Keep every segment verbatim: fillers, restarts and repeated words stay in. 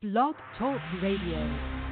Blog Talk Radio.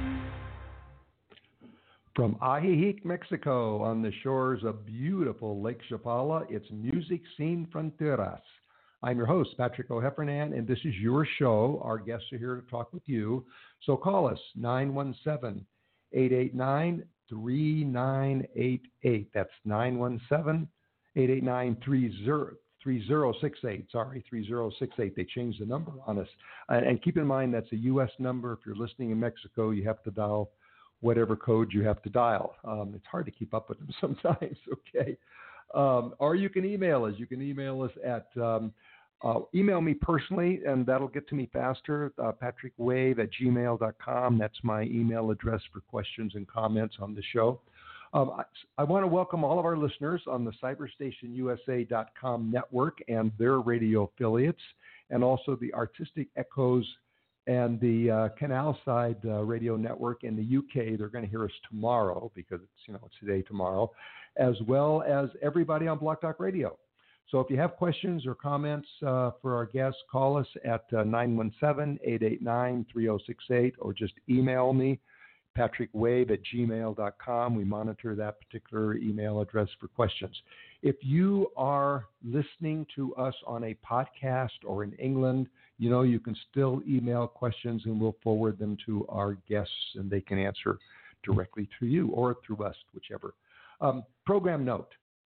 From Ajijic, Mexico, on the shores of beautiful Lake Chapala, it's Music Sin Fronteras. I'm your host, Patrick O'Heffernan, and this is your show. Our guests are here to talk with you. So call us, nine one seven, eight eight nine, three nine eight eight. That's nine one seven, eight eight nine, three zero six eight. Sorry, three zero six eight. They changed the number on us. Uh, and keep in mind, that's a U S number. If you're listening in Mexico, you have to dial whatever code you have to dial. Um, it's hard to keep up with them sometimes, okay? Um, or you can email us. You can email us at, um, uh, email me personally, and that'll get to me faster, uh, patrickwave at gmail dot com. That's my email address for questions and comments on the show. Um, I, I want to welcome all of our listeners on the cyberstation U S A dot com network and their radio affiliates, and also the Artistic Echoes and the uh, Canal Side uh, Radio Network in the U K. They're going to hear us tomorrow because it's, you know, it's today, tomorrow, as well as everybody on Blog Talk Radio. So if you have questions or comments uh, for our guests, call us at uh, nine one seven, eight eight nine, three zero six eight or just email me, patrickwave at gmail dot com. We monitor that particular email address for questions. If you are listening to us on a podcast or in England, you know, you can still email questions and we'll forward them to our guests and they can answer directly to you or through us, whichever. Um, program note.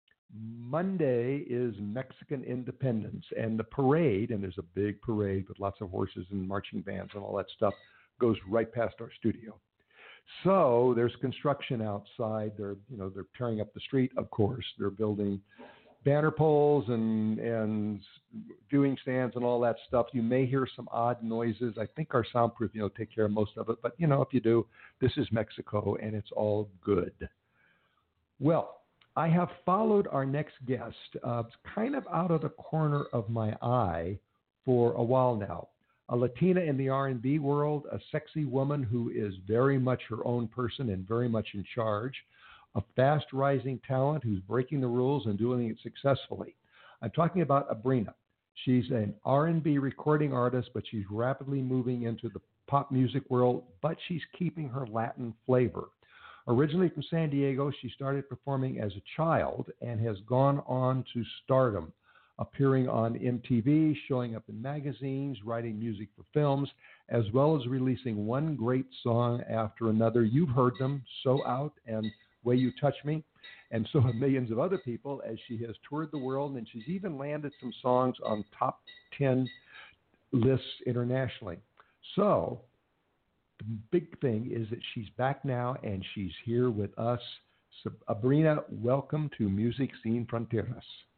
Monday is Mexican Independence, and the parade, and there's a big parade with lots of horses and marching bands and all that stuff, goes right past our studio. So there's construction outside. They're, you know, they're tearing up the street, of course. They're building banner poles and and viewing stands and all that stuff. You may hear some odd noises. I think our soundproof, you know, take care of most of it. But, you know, if you do, this is Mexico, and it's all good. Well, I have followed our next guest uh, kind of out of the corner of my eye for a while now. A Latina in the R and B world, a sexy woman who is very much her own person and very much in charge, a fast-rising talent who's breaking the rules and doing it successfully. I'm talking about Abrina. She's an R and B recording artist, but she's rapidly moving into the pop music world, but she's keeping her Latin flavor. Originally from San Diego, she started performing as a child and has gone on to stardom, appearing on M T V, showing up in magazines, writing music for films, as well as releasing one great song after another. You've heard them, So Out and Way You Touch Me, and so have millions of other people as she has toured the world, and she's even landed some songs on top ten lists internationally. So the big thing is that she's back now, and she's here with us. So, Abrina, welcome to Music Sin Fronteras.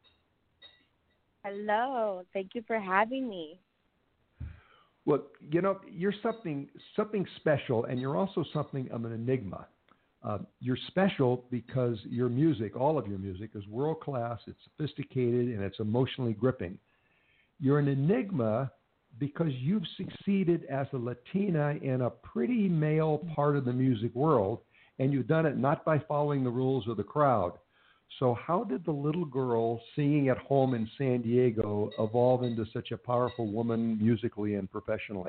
Hello. Thank you for having me. Well, you know, you're something something special, and you're also something of an enigma. Uh, you're special because your music, all of your music, is world-class, it's sophisticated, and it's emotionally gripping. You're an enigma because you've succeeded as a Latina in a pretty male part of the music world, and you've done it not by following the rules of the crowd. So how did the little girl singing at home in San Diego evolve into such a powerful woman musically and professionally?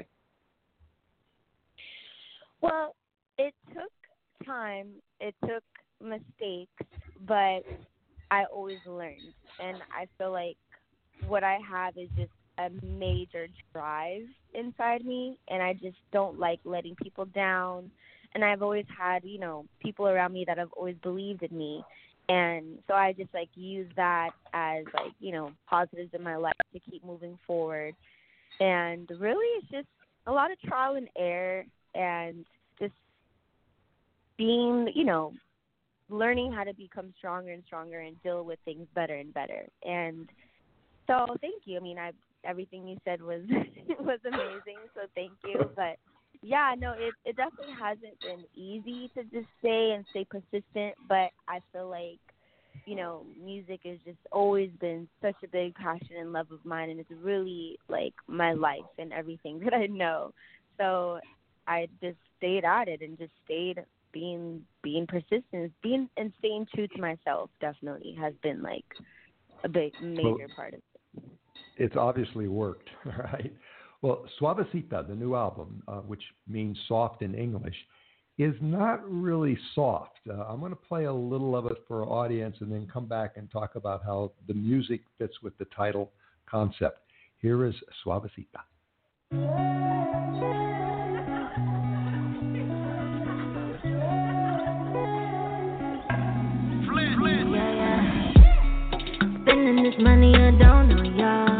Well, it took time. It took mistakes, but I always learned. And I feel like what I have is just a major drive inside me, and I just don't like letting people down. And I've always had, you know, people around me that have always believed in me. And so I just, like, use that as, like, you know, positives in my life to keep moving forward. And really it's just a lot of trial and error and just being, you know, learning how to become stronger and stronger and deal with things better and better. And so thank you. I mean, I everything you said was was amazing, so thank you. But, yeah, no, it, it definitely hasn't been easy to just stay and stay persistent, but I feel like, you know, music has just always been such a big passion and love of mine, and it's really, like, my life and everything that I know. So I just stayed at it and just stayed being being persistent, being and staying true to myself definitely has been, like, a big, major well, part of it. It's obviously worked, right? Well, Suavecita, the new album, uh, which means soft in English, is not really soft. Uh, I'm going to play a little of it for our audience and then come back and talk about how the music fits with the title concept. Here is Suavecita. Spending this money, I don't know y'all.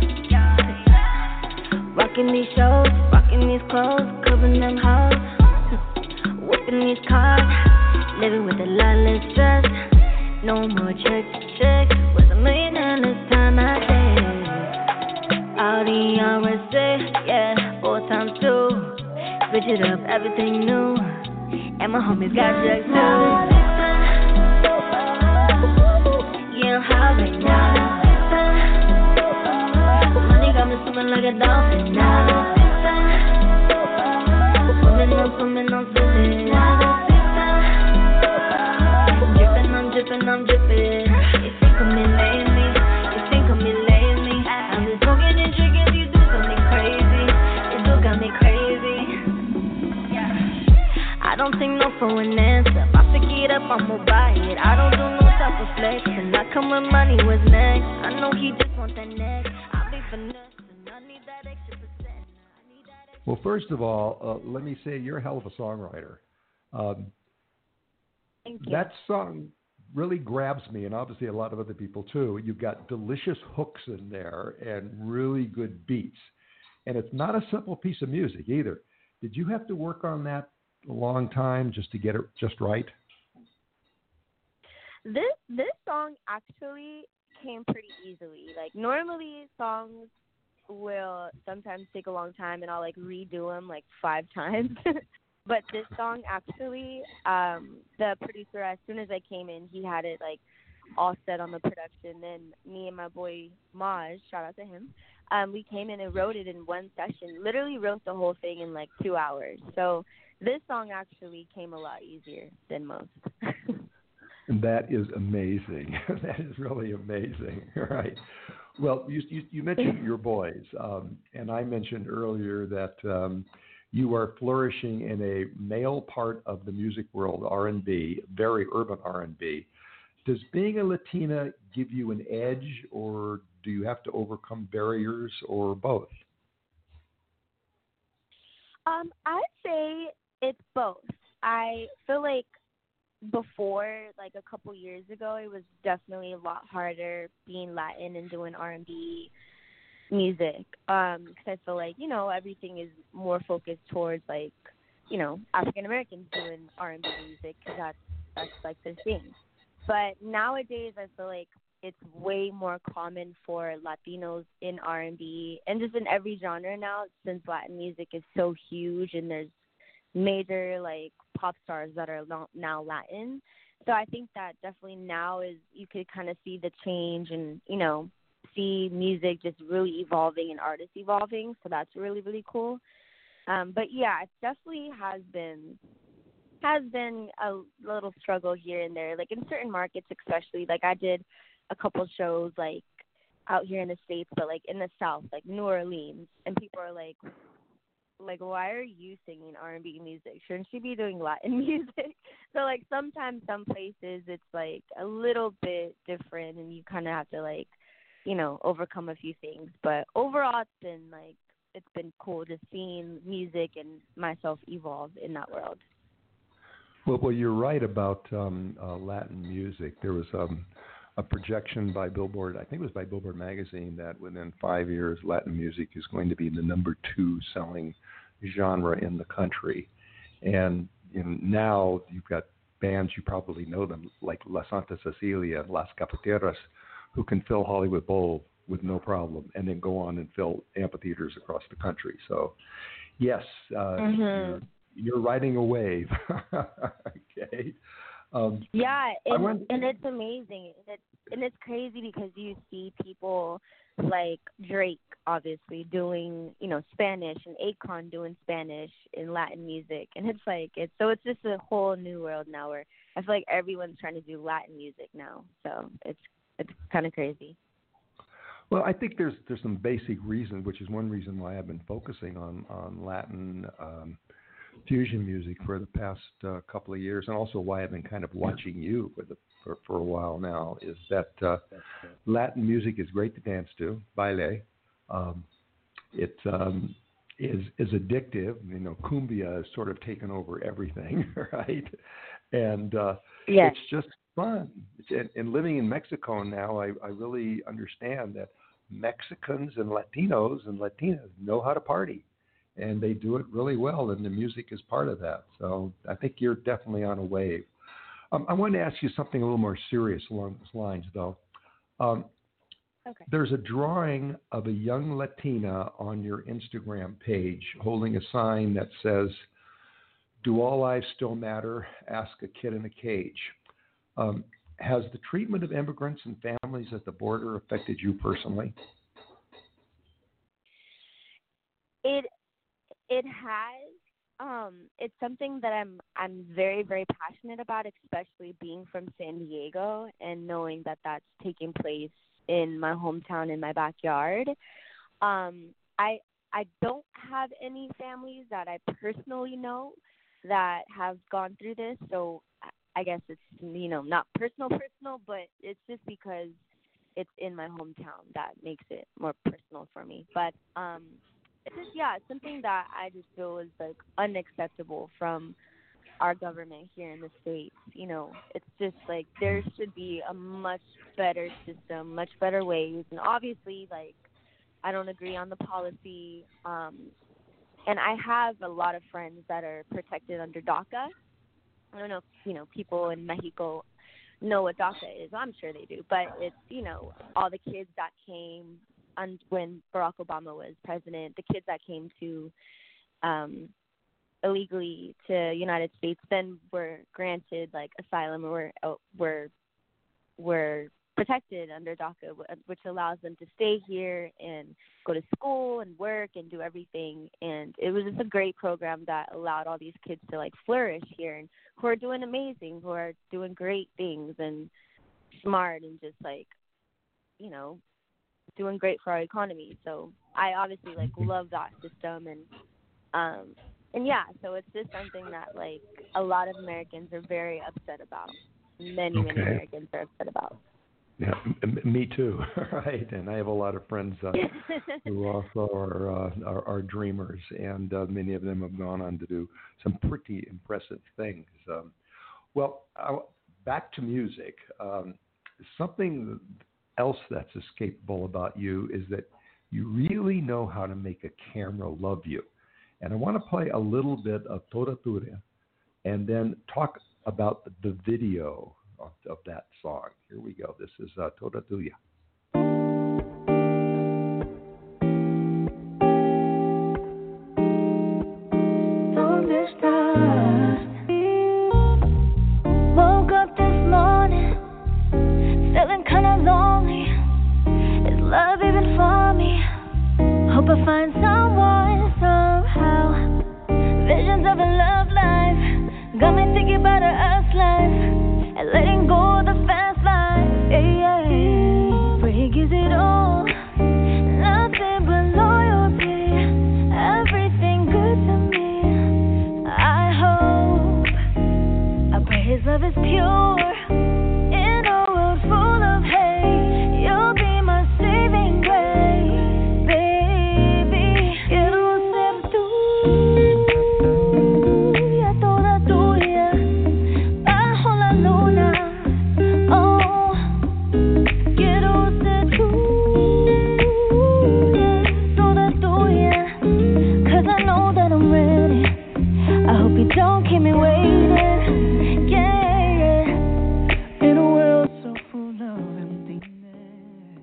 Rocking these shows, rocking these clothes, covering them hoes, whipping these cars, living with a lot less stress. No more checks, checks. Was a million this time I did. Audi R S A, yeah, four times two. Switch it up, everything new. And my homies got checks too. Yeah, I'm high right now. Money got me swimming like a dolphin now. Swimming, I'm swimming, I'm swimming. Dripping, I'm dripping, I'm dripping. You think of me lately? You think of me lately? I've been smoking and drinking, you do got me crazy. You do got me crazy. I don't take no for an answer. If I pick it up, I'ma buy it. I don't do no self-reflection. I come with money, what's next? I know he just want that next. I'll be finessing. I need that extra percent. I need that extra. Well, first of all, uh, let me say you're a hell of a songwriter. Um, Thank you. that song really grabs me, and obviously a lot of other people too. You've got delicious hooks in there and really good beats. And it's not a simple piece of music either. Did you have to work on that a long time just to get it just right? This this song actually came pretty easily. Like normally songs will sometimes take a long time, and I'll like redo them like five times. But this song actually, um, the producer, as soon as I came in, he had it like all set on the production. Then me and my boy Maj, shout out to him, um, we came in and wrote it in one session. Literally wrote the whole thing in like two hours. So this song actually came a lot easier than most. And that is amazing. That is really amazing. Right. Well, you, you, you mentioned your boys, um, and I mentioned earlier that um, you are flourishing in a male part of the music world, R and B, very urban R and B. Does being a Latina give you an edge, or do you have to overcome barriers, or both? Um, I'd say it's both. I feel like before, like a couple years ago, it was definitely a lot harder being Latin and doing R and B music. Um, because I feel like, you know, everything is more focused towards like, you know, African Americans doing R and B music because that's that's like their thing. But nowadays, I feel like it's way more common for Latinos in R and B and just in every genre now, since Latin music is so huge and there's major like pop stars that are now Latin. So I think that definitely now is you could kind of see the change and, you know, see music just really evolving and artists evolving. So that's really, really cool. Um, but yeah, it definitely has been has been a little struggle here and there, like in certain markets, especially. Like I did a couple shows like out here in the States, but like in the South, like New Orleans, and people are like, like, why are you singing R and B music? Shouldn't you be doing Latin music? So, like, sometimes some places it's, like, a little bit different, and you kind of have to, like, you know, overcome a few things. But overall, it's been, like, it's been cool just seeing music and myself evolve in that world. Well, well you're right about um, uh, Latin music. There was um, a projection by Billboard, I think it was by Billboard magazine, that within five years, Latin music is going to be the number two selling genre in the country. And in, now you've got bands, you probably know them, like La Santa Cecilia, Las Cafeteras, who can fill Hollywood Bowl with no problem and then go on and fill amphitheaters across the country. So, yes, uh, mm-hmm. you're, you're riding a wave. Okay. Um, yeah, and, went, and it's amazing. And it's, and it's crazy because you see people like Drake, obviously, doing, you know, Spanish, and Akon doing Spanish in Latin music. And it's like, it's so it's just a whole new world now where I feel like everyone's trying to do Latin music now. So it's it's kind of crazy. Well, I think there's there's some basic reasons, which is one reason why I've been focusing on on Latin um, fusion music for the past uh, couple of years, and also why I've been kind of watching you for the for, for a while now. Is that uh, Latin music is great to dance to, baile. Um, it um, is is addictive. You know, cumbia has sort of taken over everything, right? And uh, Yes. it's just fun. And, and living in Mexico now, I, I really understand that Mexicans and Latinos and Latinas know how to party, and they do it really well, and the music is part of that. So I think you're definitely on a wave. Um, I want to ask you something a little more serious along those lines, though. Um, Okay. There's a drawing of a young Latina on your Instagram page holding a sign that says, "Do all lives still matter? Ask a kid in a cage." Um, has the treatment of immigrants and families at the border affected you personally? It it has. Um, it's something that I'm I'm very very passionate about, especially being from San Diego and knowing that that's taking place in my hometown, in my backyard. Um, I I don't have any families that I personally know that have gone through this, so I guess it's, you know, not personal personal, but it's just because it's in my hometown that makes it more personal for me. But um, it's just, yeah, it's something that I just feel is like unacceptable from our government here in the States. You know, it's just like there should be a much better system, much better ways. And obviously, like, I don't agree on the policy. Um, and I have a lot of friends that are protected under DACA. I don't know if, you know, people in Mexico know what DACA is. I'm sure they do. But it's, you know, all the kids that came on, when Barack Obama was president, the kids that came to um, illegally to United States then were granted like asylum or were were were protected under DACA, which allows them to stay here and go to school and work and do everything. And it was just a great program that allowed all these kids to like flourish here and who are doing amazing, who are doing great things and smart and just like, you know, doing great for our economy. So I obviously like love that system. And um And yeah, so it's just something that, like, a lot of Americans are very upset about. Many, Okay. many Americans are upset about. Yeah, m- me too, right? And I have a lot of friends uh, who also are, uh, are are dreamers, and uh, many of them have gone on to do some pretty impressive things. Um, well, I, back to music. Um, something else that's escapable about you is that you really know how to make a camera love you. And I want to play a little bit of Toda Tuya and then talk about the video of, of that song. Here we go. This is uh, Toda Tuya. Woke up this morning, feeling kinda lonely. Is love even for me? Hope I find someone somehow. Visions of a love life got me thinking about a us life and letting go of the fast life. Yeah, yeah. Break is it all? Nothing but loyalty. Everything good to me. I hope, I pray his love is pure. In a world full of hate, you'll be my saving grace, baby. Quiero ser tuya, toda tuya, bajo la luna. Oh, quiero ser tuya, toda tuya, 'cause I know that I'm ready. I hope you don't keep me waiting. Yeah, yeah. In a world so full of emptiness.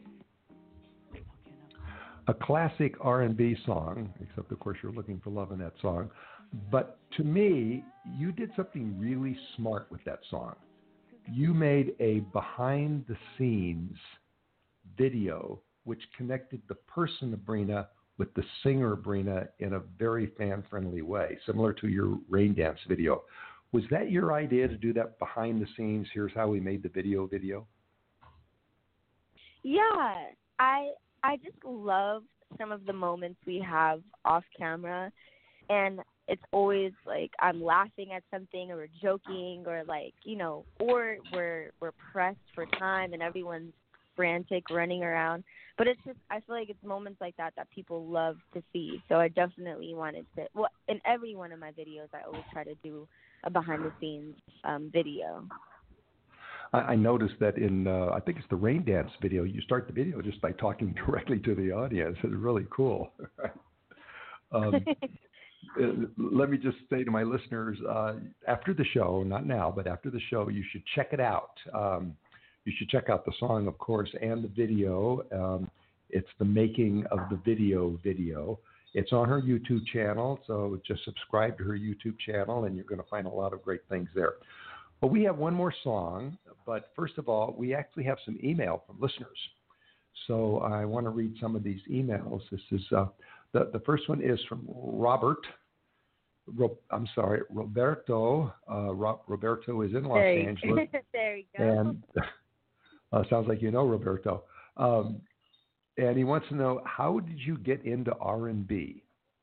A classic R and B song, except of course you're looking for love in that song. But to me, you did something really smart with that song. You made a behind-the-scenes video which connected the person of Brina with the singer Brina in a very fan-friendly way, similar to your Rain Dance video. Was that your idea to do that behind the scenes? Here's how we made the video video? Yeah, I I just love some of the moments we have off camera, and it's always like I'm laughing at something or we're joking or like, you know, or we're we're pressed for time and everyone's frantic running around. But it's just, I feel like it's moments like that that people love to see. So I definitely wanted to, well, in every one of my videos, I always try to do a behind the scenes um, video. I, I noticed that in, uh, I think it's the rain dance video, you start the video just by talking directly to the audience. It's really cool. um, let me just say to my listeners, uh, after the show, not now, but after the show, you should check it out. Um, you should check out the song, of course, and the video. Um, it's the making of the video video. It's on her YouTube channel, so just subscribe to her YouTube channel, and you're going to find a lot of great things there. But we have one more song, but first of all, we actually have some email from listeners. So I want to read some of these emails. This is uh, the, the first one is from Robert. Ro, I'm sorry, Roberto. Uh, Ro, Roberto is in Los there Angeles. there you go. And uh, sounds like you know Roberto. Um, and he wants to know, how did you get into R and B?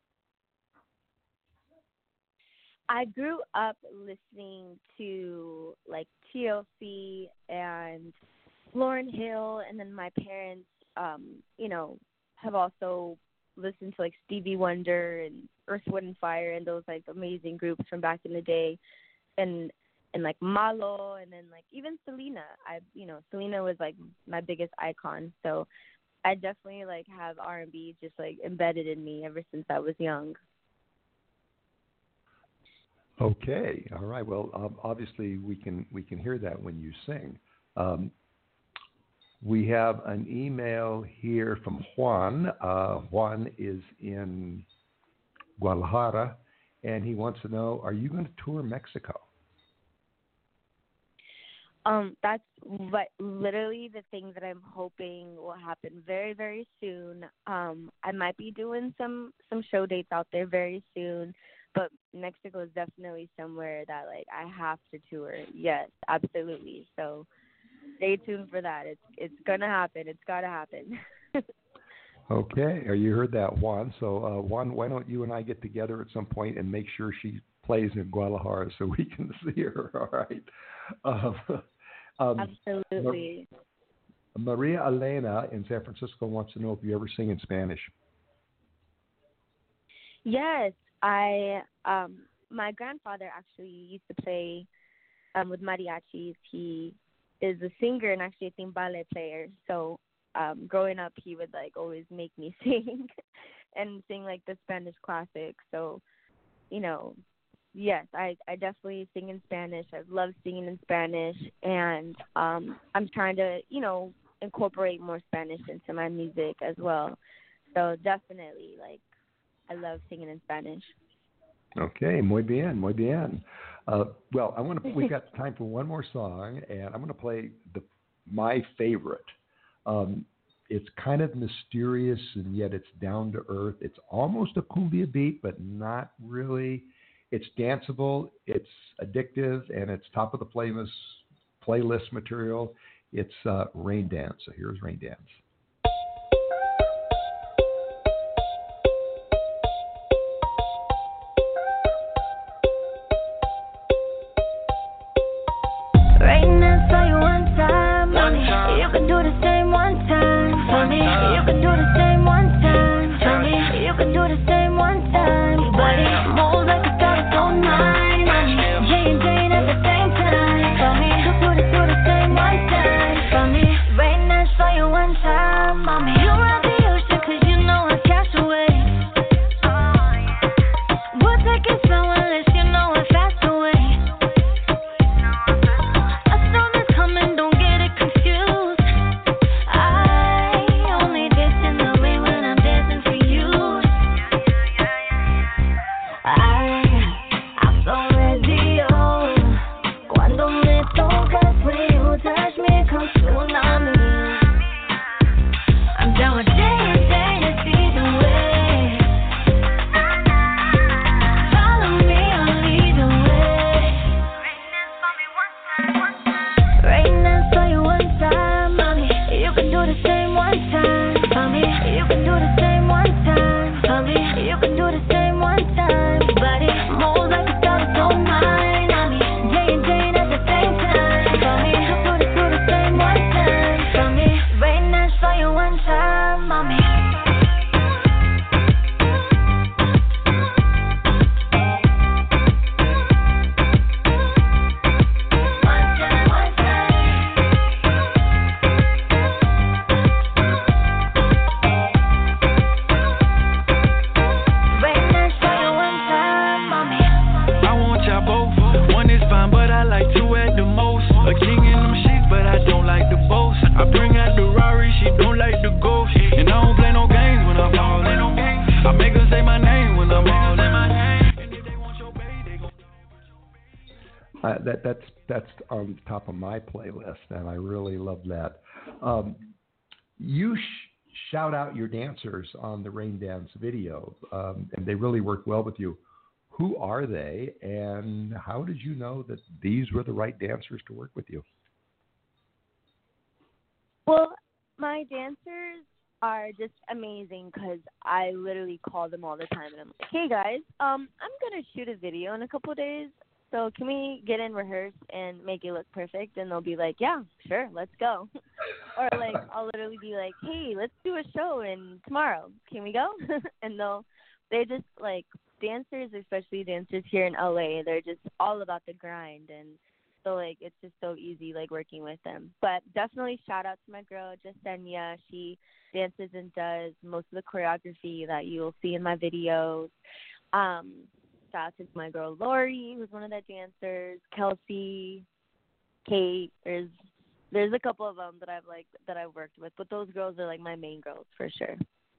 I grew up listening to like T L C and Lauryn Hill, and then my parents, um, you know, have also listened to like Stevie Wonder and Earth, Wind and Fire and those like amazing groups from back in the day, and and like Malo, and then like even Selena. I you know Selena was like my biggest icon, so I definitely like have R and B just like embedded in me ever since I was young. Okay, all right. Well, um, obviously we can we can hear that when you sing. Um, we have an email here from Juan. Uh, Juan is in Guadalajara, and he wants to know: are you going to tour Mexico? Um, that's what literally the thing that I'm hoping will happen very, very soon. Um, I might be doing some some show dates out there very soon. But Mexico is definitely somewhere that, like, I have to tour. Yes, absolutely. So stay tuned for that. It's it's going to happen. It's got to happen. Okay. You heard that, Juan. So, uh, Juan, why don't you and I get together at some point and make sure she plays in Guadalajara so we can see her, all right? Um, um, absolutely. Mar- Maria Elena in San Francisco wants to know if you ever sing in Spanish. Yes. I um my grandfather actually used to play um with mariachis. He is a singer and actually a timbale player. So um growing up he would like always make me sing and sing like the Spanish classics. So, you know, yes, I, I definitely sing in Spanish. I love singing in Spanish, and um I'm trying to, you know, incorporate more Spanish into my music as well. So definitely, like, I love singing in Spanish. Okay, muy bien, muy bien. Uh, well, I want to. We've got time for one more song, and I'm going to play the my favorite. Um, it's kind of mysterious, and yet it's down to earth. It's almost a cumbia beat, but not really. It's danceable. It's addictive, and it's top of the playlist playlist material. It's uh, Rain Dance. So here's Rain Dance. One time. Uh, that that's that's on the top of my playlist, and I really love that. Um, you sh- shout out your dancers on the Rain Dance video, um, and they really work well with you. Who are they, and how did you know that these were the right dancers to work with you? Well, my dancers are just amazing because I literally call them all the time, and I'm like, hey, guys, um, I'm going to shoot a video in a couple of days, so can we get in, rehearse, and make it look perfect? And they'll be like, yeah, sure, let's go. Or, like, I'll literally be like, hey, let's do a show in tomorrow. Can we go? And they'll, they just, like, dancers, especially dancers here in L A, they're just all about the grind, and so, like, it's just so easy, like, working with them. But definitely shout out to my girl, Jasenia. She dances and does most of the choreography that you'll see in my videos. Um, shout out to my girl, Lori, who's one of the dancers, Kelsey, Kate. There's there's a couple of them that I've, like, that I've worked with. But those girls are, like, my main girls for sure.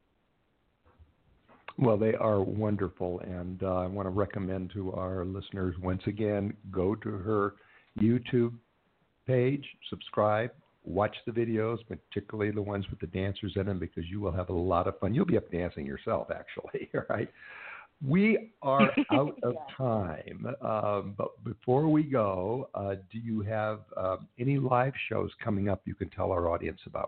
Well, they are wonderful, and uh, I want to recommend to our listeners, once again, go to her YouTube page, subscribe, watch the videos, particularly the ones with the dancers in them, because you will have a lot of fun. You'll be up dancing yourself, actually, right? We are out of Yeah. time, um, but before we go, uh, do you have uh, any live shows coming up you can tell our audience about?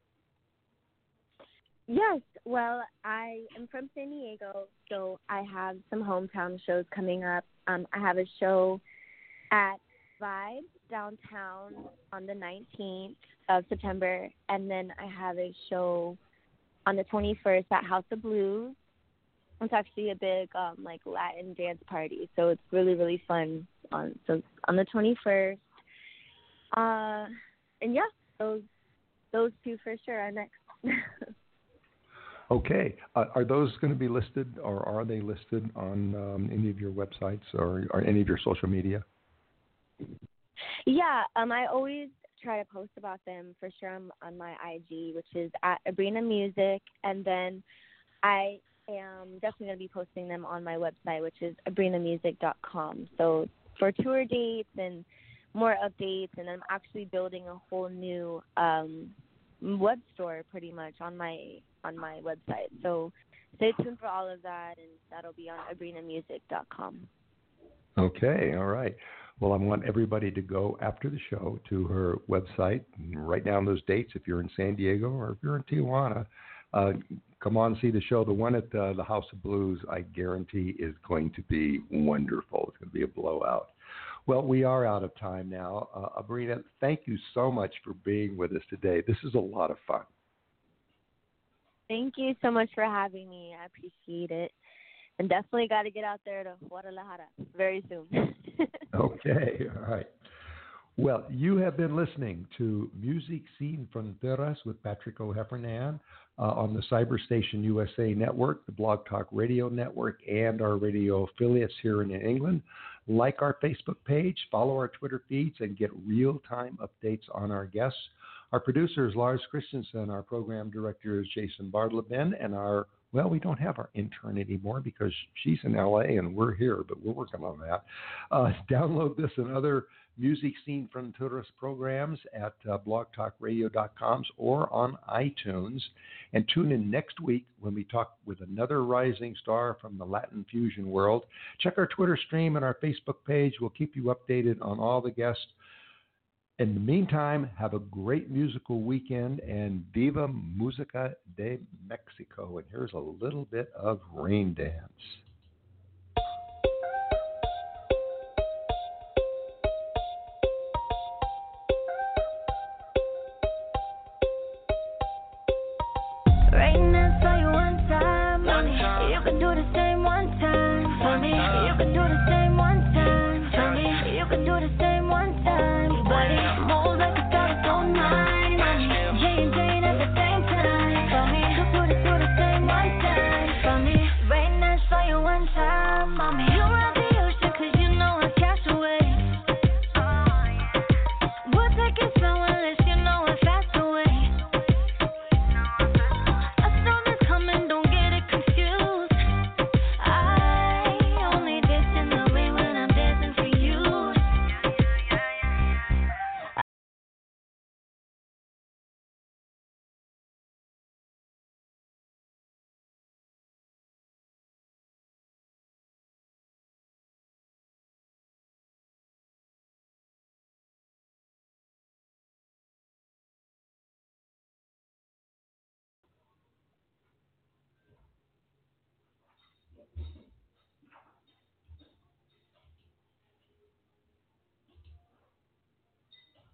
Yes, well, I am from San Diego, so I have some hometown shows coming up. Um, I have a show at Vibe downtown on the nineteenth of September, and then I have a show on the twenty-first at House of Blues. It's actually a big um, like Latin dance party, so it's really really fun. On so on the twenty-first, uh, and yeah, those those two for sure are next. Okay. Uh, are those going to be listed, or are they listed on um, any of your websites or, or any of your social media? Yeah, um, I always try to post about them for sure on, on my I G, which is at Abrina Music, and then I am definitely going to be posting them on my website, which is abrina music dot com. So for tour dates and more updates, and I'm actually building a whole new um, web store pretty much on my on my website. So stay tuned for all of that, and that'll be on abrina music dot com. Okay, all right. Well, I want everybody to go after the show to her website and write down those dates if you're in San Diego or if you're in Tijuana. Uh, come on and see the show. The one at uh, the House of Blues, I guarantee, is going to be wonderful. It's going to be a blowout. Well, we are out of time now. Uh, Abrina, thank you so much for being with us today. This is a lot of fun. Thank you so much for having me. I appreciate it. And definitely got to get out there to Guadalajara very soon. Okay, all right. Well, you have been listening to Music Sin Fronteras with Patrick O'Heffernan uh, on the Cyberstation U S A Network, the Blog Talk Radio Network, and our radio affiliates here in England. Like our Facebook page, follow our Twitter feeds, and get real-time updates on our guests. Our producer is Lars Christensen. Our program director is Jason Bartleben, and our Well, we don't have our intern anymore because she's in L A and we're here, but we're working on that. Uh, download this and other Music Sin Fronteras programs at uh, blog talk radio dot com or on iTunes. And tune in next week when we talk with another rising star from the Latin fusion world. Check our Twitter stream and our Facebook page. We'll keep you updated on all the guests. In the meantime, have a great musical weekend, and Viva Música de Mexico. And here's a little bit of Rain Dance. Rain dance for you one time, one time. You can do the same one time for me. You can do the same.